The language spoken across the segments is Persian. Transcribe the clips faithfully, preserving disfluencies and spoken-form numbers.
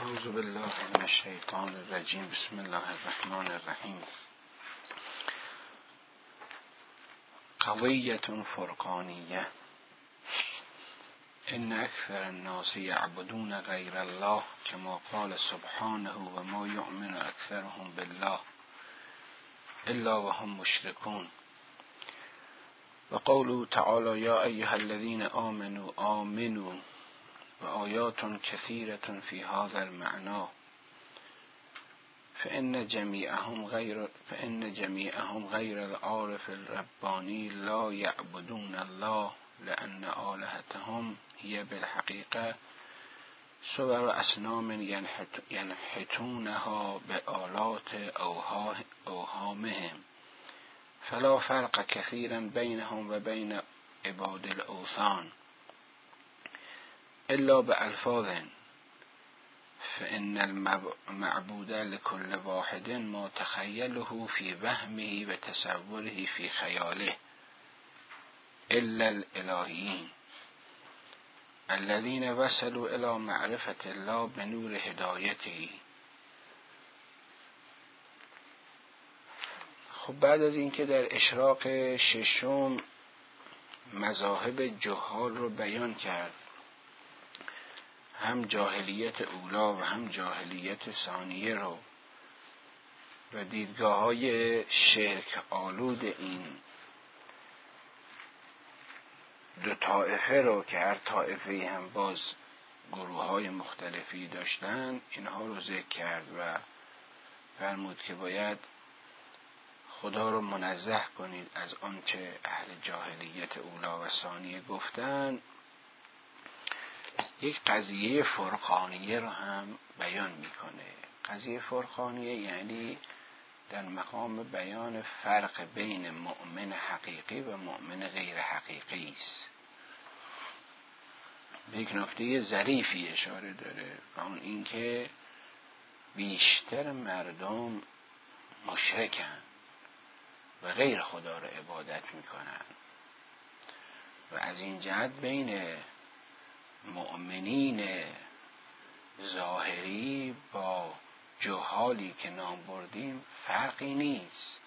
اعوذ بالله من الشیطان الرجیم. بسم الله الرحمن الرحیم. قضیة فرقانیه. ان اکثر الناس یعبدون غیر الله کما قال سبحانه و ما یؤمن اکثرهم بالله الا وهم مشركون. و قوله تعالی یا ایها الذین آمنوا آمنوا و آیات کثیرة فی هذا المعنى فإن جميعهم غیر فإن جميعهم غیر العارف الربانی لا يعبدون الله لأن آلهتهم هي بالحقیقه صور اصنام ينحتونها بآلات اوهامهم فلا فرق كثيرا بينهم وبين عباد الأوثان الا بألفاظ فإن المعبود لكل واحد ما تخيله في وهمه وتصوره في خياله الا الالهيين الذين وصلوا الى معرفة الله بنور هدایته. خب بعد از اینکه در اشراق ششم مذاهب جهال رو بیان کرد، هم جاهلیت اولا و هم جاهلیت ثانیه رو و دیدگاه های شرک آلود این دو طائفه رو که هر طائفه هم باز گروه های مختلفی داشتن، اینها رو ذکر کرد و فرمود که باید خدا رو منزه کنید از آنچه اهل جاهلیت اولا و ثانیه گفتن. یک قضیه فرقانیه رو هم بیان میکنه. قضیه فرقانیه یعنی در مقام بیان فرق بین مؤمن حقیقی و مؤمن غیر حقیقی است. به یک نکته ظریفی اشاره داره و اون اینکه بیشتر مردم مشرکن و غیر خدا رو عبادت میکنن و از این جهت بین مؤمنین ظاهری با جهالی که نام بردیم فرقی نیست،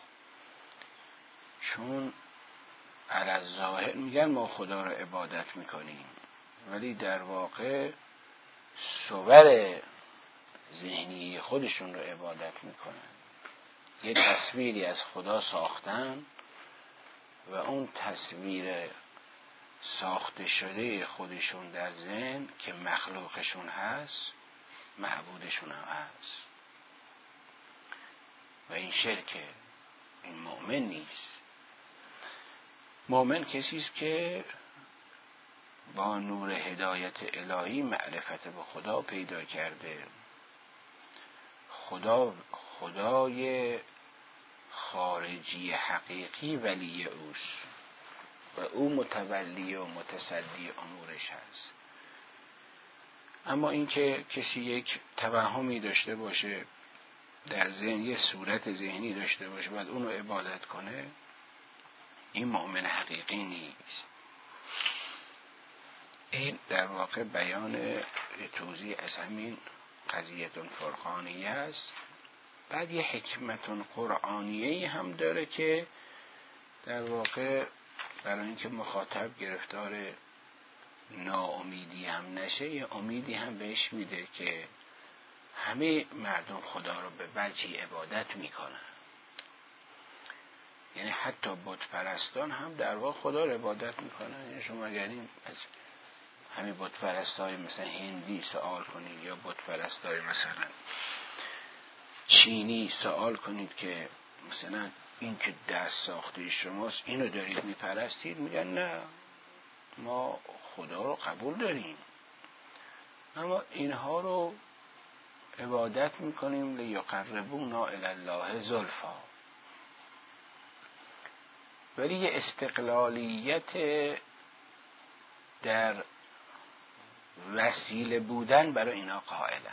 چون علی ظاهر میگن ما خدا رو عبادت میکنیم ولی در واقع صور ذهنی خودشون رو عبادت میکنن. یه تصویری از خدا ساختن و اون تصویر ساخته شده خودشون در ذهن که مخلوقشون هست معبودشون هم هست و این شرکه. این مؤمن نیست. مؤمن کسی است که با نور هدایت الهی معرفت به خدا پیدا کرده. خدا خدای خارجی حقیقی ولی اوست و او متولی و متصدی امورش هست. اما اینکه کسی یک توهمی داشته باشه در ذهن، یه صورت ذهنی داشته باشه بعد اونو عبادت کنه، این مؤمن حقیقی نیست. این در واقع بیان توضیح از همین قضیه فرقانیه است. بعد یه حکمت قرآنیه هم داره که در واقع برای اینکه مخاطب گرفتار ناامیدی هم نشه، یه امیدی هم بهش میده که همه مردم خدا رو به وجهی عبادت میکنن. یعنی حتی بت پرستان هم در واقع خدا رو عبادت میکنن. یعنی شما اگر این از همه بت پرستای مثلا هندی سوال کنید یا بت پرستای مثلا چینی سوال کنید که مثلا این که دست ساخته شماست اینو دارید میپرستید، میگن نه ما خدا رو قبول داریم اما اینها رو عبادت میکنیم لیقربونا الی الله زلفا. ولی یه استقلالیت در وسیله بودن برای اینا قائلن.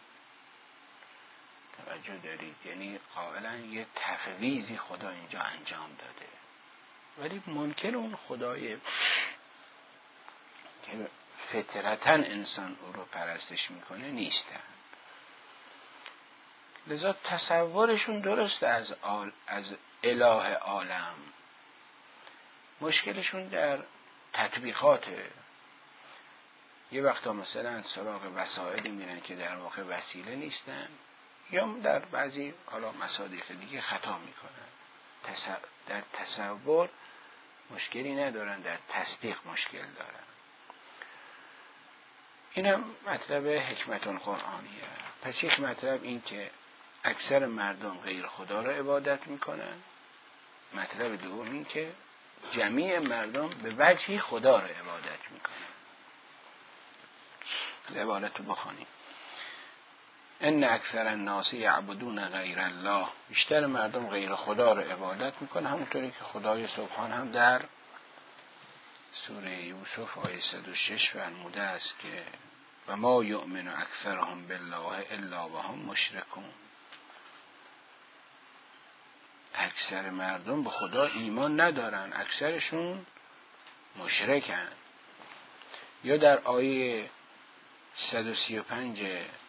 توجه دارید؟ یعنی قائلا یه تفویضی خدا اینجا انجام داده ولی ممکن اون خدای که فطرتاً انسان او رو پرستش میکنه نیستن. لذا تصورشون درسته از آل از اله عالم، مشکلشون در تطبیقاته. یه وقتا مثلا سراغ وسایلی میرن که در واقع وسیله نیستن، یا در بعضی حالا مصادیق دیگه خطا میکنن. در تصور مشکلی ندارن، در تصدیق مشکل دارن. اینم مطلب حکمت قرآنیه. پس یک مطلب این که اکثر مردم غیر خدا را عبادت میکنن. مطلب دوم این که جمیع مردم به وجهی خدا را عبادت میکنن. عبادت رو بخونیم. ان اکثر الناس یعبدون غیر الله، بیشتر مردم غیر خدا را عبادت میکنن، همونطوری که خدای سبحان هم در سوره یوسف آیه صد و شش فرموده است که و ما یؤمن اکثرهم بالله الا وهم مشرکون. اکثر مردم به خدا ایمان ندارن، اکثرشون مشرکن. یا در آیه صد و سی و پنج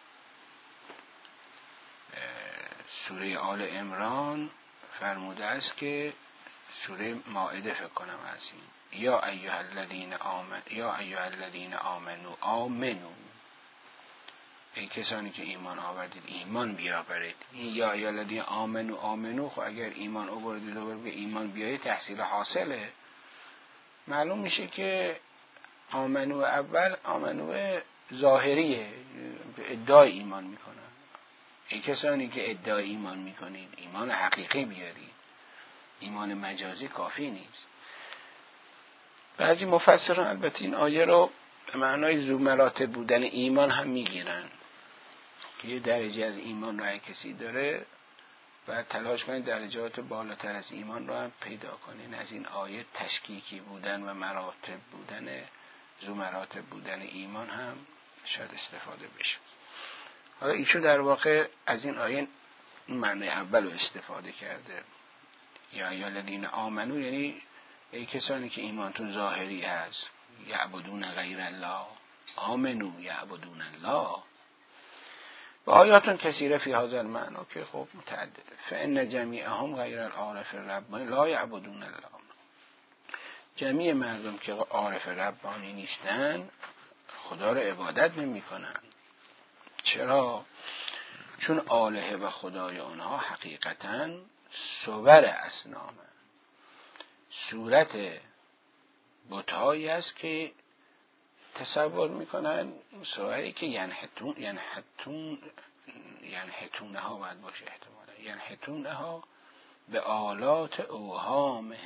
سوره آل عمران فرموده است که سوره مائده فکر کنم از این یا ایها الذین آمنوا یا ایها الذین آمنوا آمنوا، ای کسانی که ایمان آوردید ایمان بیاورید. این یا ایها الذین آمنوا آمنوا، خب اگر ایمان آوردید دوباره به ایمان بیایید تحصیل حاصله. معلوم میشه که آمنو اول آمنو ظاهریه، به ادعای ایمان میکنن. ای کسانی که ادعای ایمان میکنید ایمان حقیقی بیارید، ایمان مجازی کافی نیست. بعضی مفسران البته این آیه رو به معنای ذو مراتب بودن ایمان هم میگیرن که یه درجه از ایمان رو هر کسی داره و تلاش کنید درجات بالاتر از ایمان رو هم پیدا کنین. از این آیه تشکیکی بودن و مراتب بودن ذو مراتب بودن ایمان هم شاید استفاده بشه. حالا ایشو در واقع از این آیه معنی اول رو استفاده کرده، یا یا الذین آمنو، یعنی ای کسانی که ایمانتون ظاهری هست، یعبدون غیر الله، آمنو یعبدون الله. و آیاتون کثیره فی هذا المعنی که خب متعدده. فان جمیعهم غیر العارف ربانی لا یعبدون الله. جمیع مردم که عارف ربانی نیستن خدا رو عبادت نمی کنن. چرا؟ چون آلهه و خدای اونها حقیقتاً صور اصنامه، صورت بت‌هایی است که تصور میکنن، صوری که ینحتون ینحتون ینحتونه ها باید باشه احتمالا، ینحتونه ها به آلات اوهامه،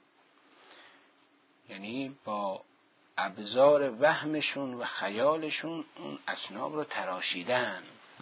یعنی با ابزار وهمشون و خیالشون اون اصنام رو تراشیدن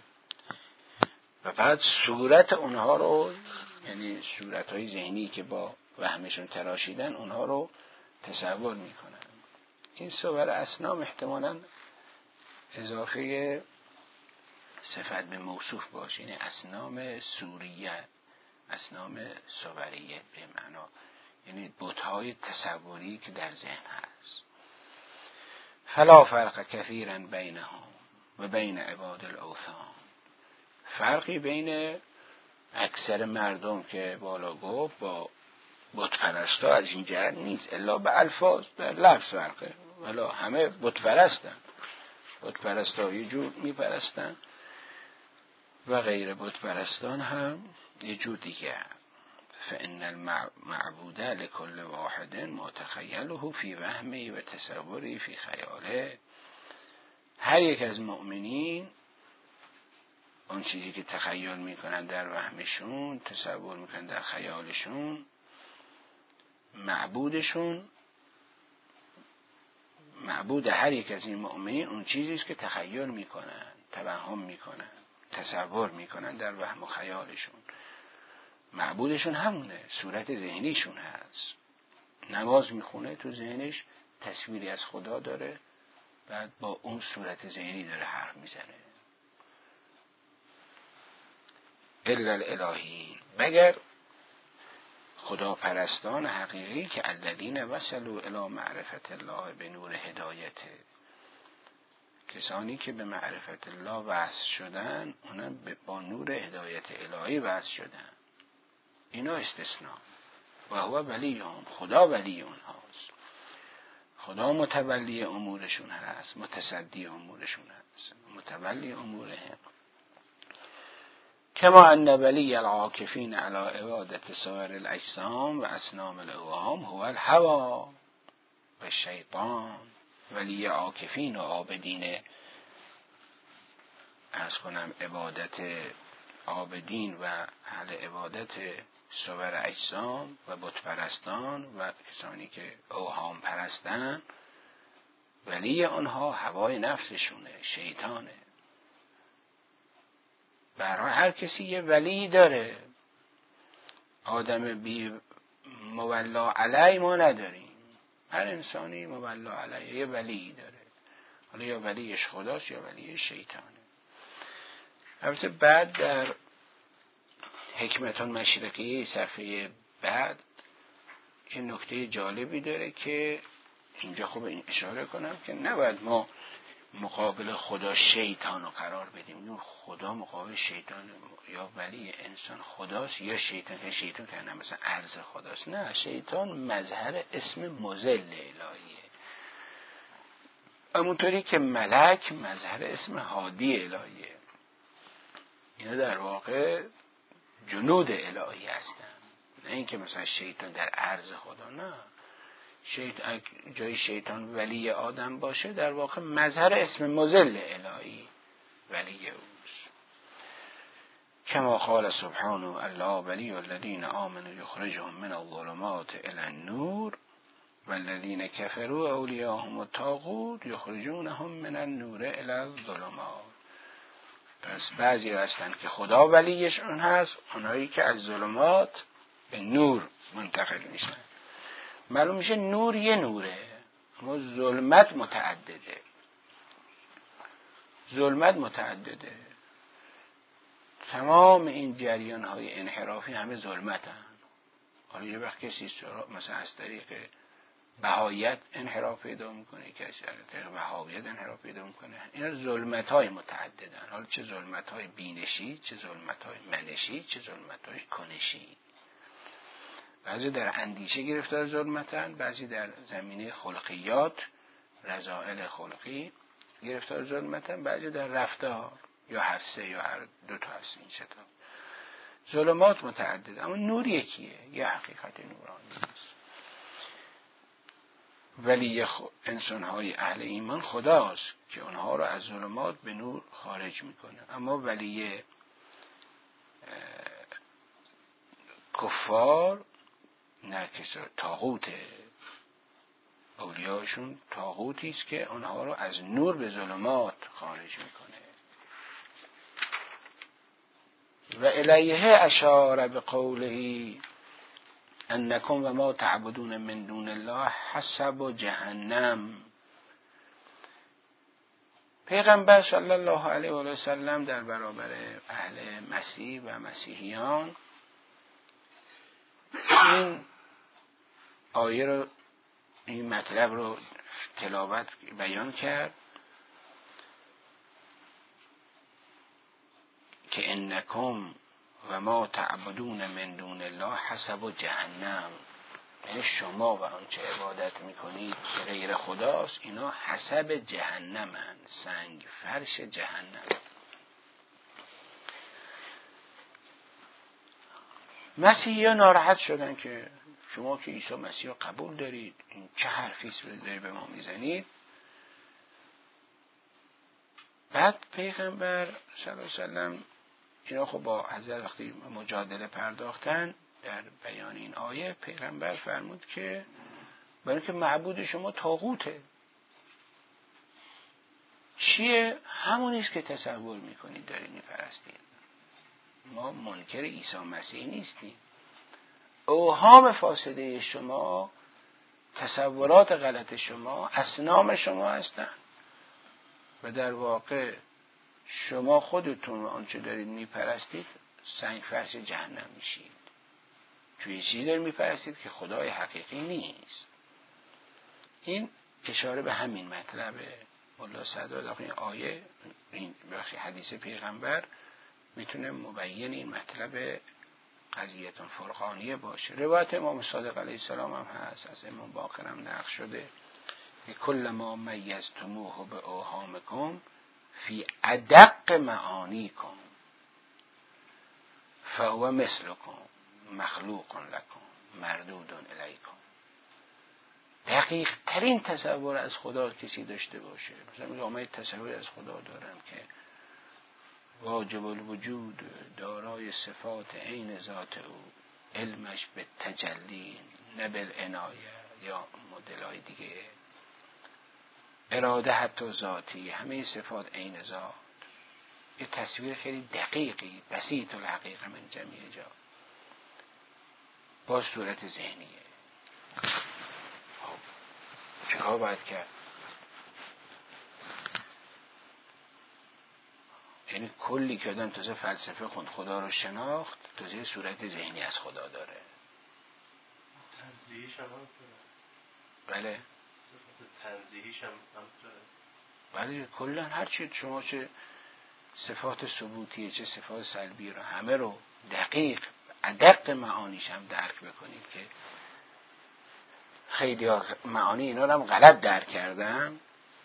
و بعد صورت اونها رو، یعنی صورتهای ذهنی که با وهمشون تراشیدن اونها رو تصور میکنن. این صور اصنام احتمالاً اضافه صفت به موصوف باشه، یعنی اصنام صوریه، اصنام صوریه به معنا، یعنی بت‌های تصوری که در ذهن هست. فلا فرق کثیرا بینهم و بین عباد الاوثان. فرقی بین اکثر مردم که بالا گفت با بت پرستا از این جهت نیست، الا به الفاظ، به لفظ فرقه، ولی همه بت پرستن. بت پرستا یه جور میپرستن و غیر بت پرستان هم یه جور دیگه. فإن المعبود لكل واحد ما تخيله في وهمه و تصوره في خیاله. هر یک از مؤمنین اون چیزی که تخیل میکنن در وهمشون، تصور میکنن در خیالشون، معبودشون، معبود هر یک از این مؤمنین اون چیزی است که تخیل میکنن، توهم میکنن، تصور میکنن در وهم و خیالشون. معبودشون همونه، صورت ذهنیشون هست. نماز میخونه تو ذهنش تصویری از خدا داره، بعد با اون صورت ذهنی داره حرف میزنه. الا الالهی، مگر خدا پرستان حقیقی که الذین وصلوا الی معرفت الله به نور هدایته، کسانی که به معرفت الله وصل شدن اونا با نور هدایت الهی وصل شدن، اینا استثناء. و هو ولیهم، خدا ولی اونهاست، خدا متولی امورشون هست، متصدی امورشون هست، متولی امورهم. کما ان ولی العاکفین علی عبادت سایر الاجسام و اصنام الاوهام هو الهوی و شیطان. ولی عاکفین و عابدین، عرض کنم عبادت عابدین و اهل عبادت سایر اجسام و بت پرستان و کسانی که اوهام پرستن، ولی آنها هوای نفسشونه، شیطانه. برای هر کسی یه ولی داره. آدم بی مولا علی ما نداریم، هر انسانی مولا علی یه ولی داره، حالا یا ولیش خداست یا ولی شیطانه. البته بعد در حکمتون مشرقی صفحه بعد این نکته جالبی داره که اینجا خوب این اشاره کنم که نباید ما مقابل خدا شیطان رو قرار بدیم. این خدا مقابل شیطان یا ولی انسان خداست یا شیطان، که شیطان که نه مثلا عرض خداست، نه، شیطان مظهر اسم مضل الهیه، همونطوری که ملک مظهر اسم هادی الهیه. اینا در واقع جنود الهی هستن، نه اینکه مثلا شیطان در عرض خدا، نه. شیطان جای شیطان ولی آدم باشه در واقع مظهر اسم مضل الهی ولی اوست. کما قال سبحانه الله ولی الذین آمنوا یخرجهم من الظلمات الی النور والذین کفروا اولیاءهم الطاغوت یخرجونهم من النور الی الظلمات. پس بعضی هستن که خدا ولیشون هست، اونایی که از ظلمات به نور منتقل میشن. معلوم میشه نور یه نوره، اما ظلمت متعدده. ظلمت متعدده. تمام این جریان های انحرافی همه ظلمت هن. حالا یه وقت کسی مثلا از طریق بهایت انحراف پیدا میکنه، کسی از طریق وهابیت انحراف پیدا میکنه. اینا ظلمت های متعددن. حالا چه ظلمت های بینشی، چه ظلمت های منشی، چه ظلمت های کنشی. بعضی در اندیشه گرفتار ظلمتن، بعضی در زمینه خلقیات، رذائل خلقی گرفتار ظلمتن، بعضی در رفتار، یا هر سه یا هر دو تا هست این سه تا. ظلمات متعدد، اما نور یکیه، یه حقیقت نورانی است. ولی انسان‌های اهل ایمان خداست که اونها رو از ظلمات به نور خارج میکنه. اما ولی کفار نه، کسی طاغوت، اولیاشون طاغوتی است که اونها رو از نور به ظلمات خارج میکنه. و الیه اشار بقوله انکم و ما تعبدون من دون الله حسب جهنم. پیغمبر صلی الله علیه و سلم در برابر اهل مسیح و مسیحیان این آیه رو، این مطلب رو تلاوت بیان کرد که انکم و ما تعبدون من دون الله حسب جهنم، یعنی شما و آنچه عبادت میکنید که غیر خداست اینا حسب جهنمن، سنگ فرش جهنم. مسیحیان ناراحت شدن که شما که عیسی مسیح رو قبول دارید، این چه حرفیست دارید به ما میزنید؟ بعد پیغمبر صلی الله علیه و سلم اینا خب با حضرت وقتی مجادله پرداختن در بیان این آیه، پیغمبر فرمود که برای که معبود شما طاغوته. چیه؟ همونیست که تصور میکنید دارید میپرستید. ما منکر عیسی مسیح نیستیم. اوهام فاسده شما، تصورات غلط شما، اصنام شما هستن و در واقع شما خودتون و آنچه دارید میپرستید سنگ فرش جهنم میشید. توی چیزی دارید میپرستید که خدای حقیقی نیست. این اشاره به همین مطلبه مولا سعداد آخه این آیه، این بخش حدیث پیغمبر میتونه مبین این مطلب قضیتون فرقانیه باشه. روایت امام صادق علیه السلام هم هست، از امام باقر هم نقل شده که کل ما میزتموه به اوهامکم فی ادق معانیکم فهو مثلکم مخلوق لکم مردود الیکم. دقیق ترین تصور از خدا کسی داشته باشه، مثلا میگه من تصوری از خدا دارم که واجب الوجود، دارای صفات عین ذات او، علمش به تجلی نه بالعنایه یا مدلای دیگه، اراده حتی ذاتی، همه صفات عین ذات. یه تصویر خیلی دقیقی بسیط الحقیقه من جمیع جا با صورت ذهنیه. خب چیکار باید کرد؟ یعنی کلی که آدم تازه فلسفه خوند خدا رو شناخت، تازه صورت ذهنی از خدا داره. تنزیهیش هم هم بله تنزیهیش هم هم بله کلا هر چی شما چه صفات ثبوتیه چه صفات سلبی رو همه رو دقیق ادق معانیش هم درک بکنید که خیلی معانی اینا رو هم غلط درک کردن.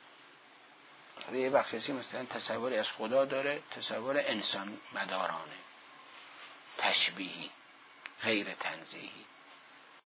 یه وقت کسی مثلا تصوری از خدا داره، تصور انسان مدارانه، تشبیهی، غیر تنزیهی.